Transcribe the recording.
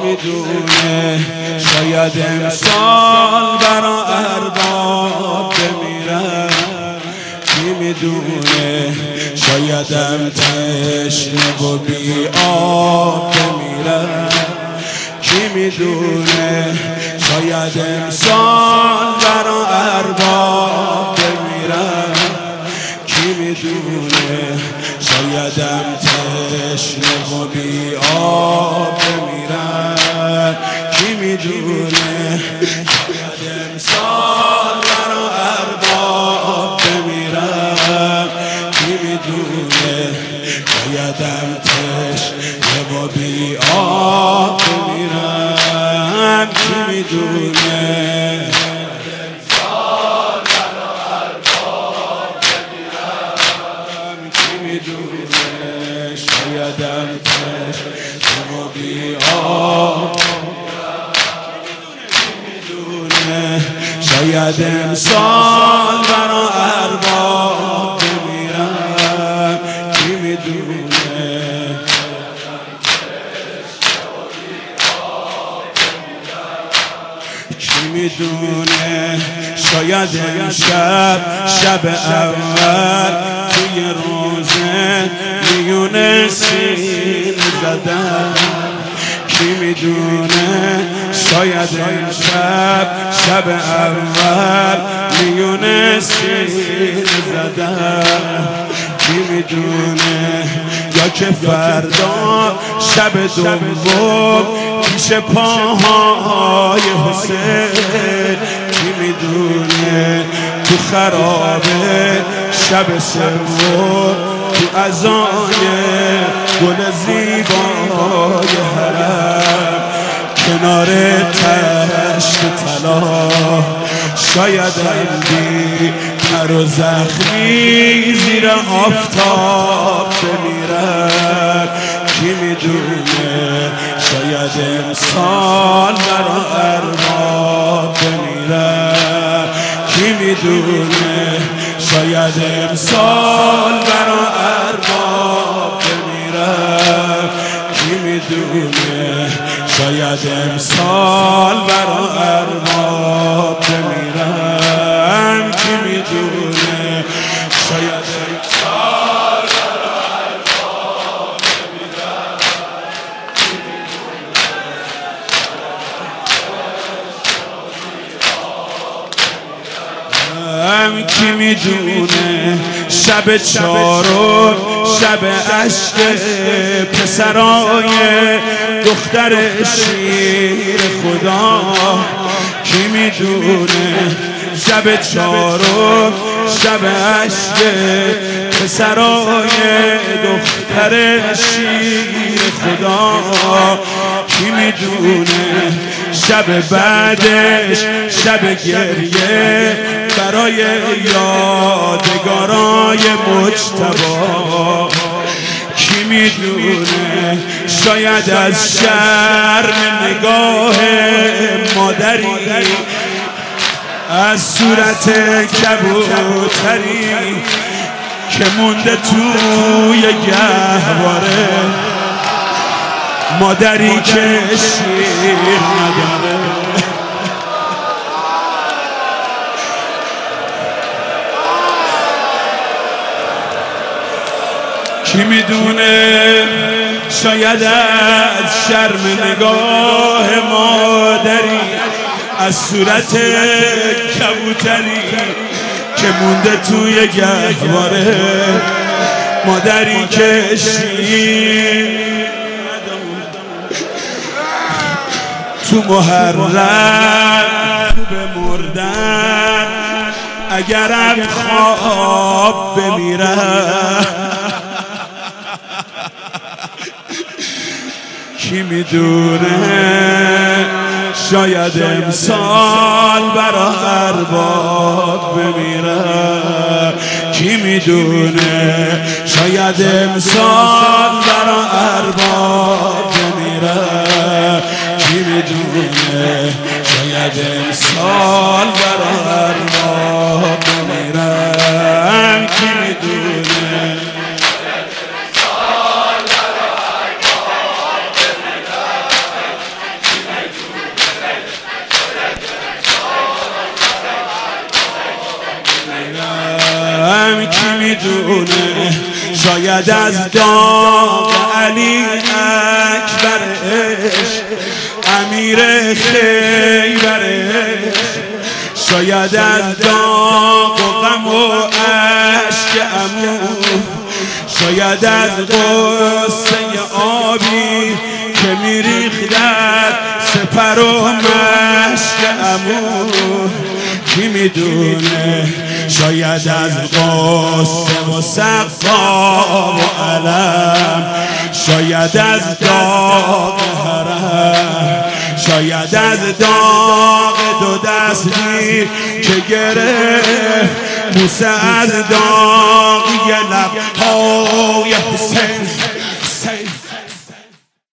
میدونه شاید امسال برا ارباب بمیرم، کی میدونه شایدم تشنه و بی آب بمیرم، کی میدونه شاید امسال برا ارباب بمیرم، کی میدونه شایدم تشنه و بی آب بمیرم، کی میدونه شاید امسال برا ارباب بمیرم، کی میدونه شایدم تشنه و بی آب بمیرم، کی میدونه شایدم تشنه و بی آب، میدونه شاید امسال برا ارباب بمیرم، کی میدونه کی میدونه شاید امشب شب اول توی روزه میونه سین زدم، کی میدونه شاید امشب شب اول میونه سین زدم، کی میدونه یا که فردا شب دوم پیش پاهای حسین، کی میدونه تو خرابه شب سوم تو اذان گل زیبای حرم کنار تشت طلا شاید بی پر و زخمی زیر آفتاب بمیرم، کی میدونه شاید امسال برا ارباب بمیرم، کی میدونه شاید امسال برا ارباب بمیرم، کی میدونه شاید امسال برا ارباب بمیرم، کی میدونه شاید امسال برا ارباب بمیرم، کی میدونه شب چهارم شب عشق پسرای دختر شیر خدا، کی میدونه شب چهارم شب عشق پسرای دختر شیر خدا، کی میدونه شب بعدش شب گریه برای یادگارای مجتبی، کی میدونه شاید از شرم نگاه مادری از صورت کبوتری که مونده توی گهواره، مادری که شیر نداره، کی میدونه شاید از شرم نگاه مادری از صورت کبوتری که مونده توی گهواره، مادری که شیر تو محرم به مردن اگرم خواب بمیرم، کی میدونه شاید امسال برا ارباب بمیرم، کی میدونه شاید امسال برا ارباب بمیرم، کی میدونه شاید امسال برا ارباب بمیرم، کی میدونه میدونه شاید از داغ علی اکبرش امیر خیبرش شاید از داغ و غم و عشق عمو شاید از غصه آبی که میریخت در سپر و مشک عمو کی میدونه شاید از غصه و سقا و علم شاید از داغ حرم شاید از داغ دو دستی که گرفت موسی از داغ لبهای حسین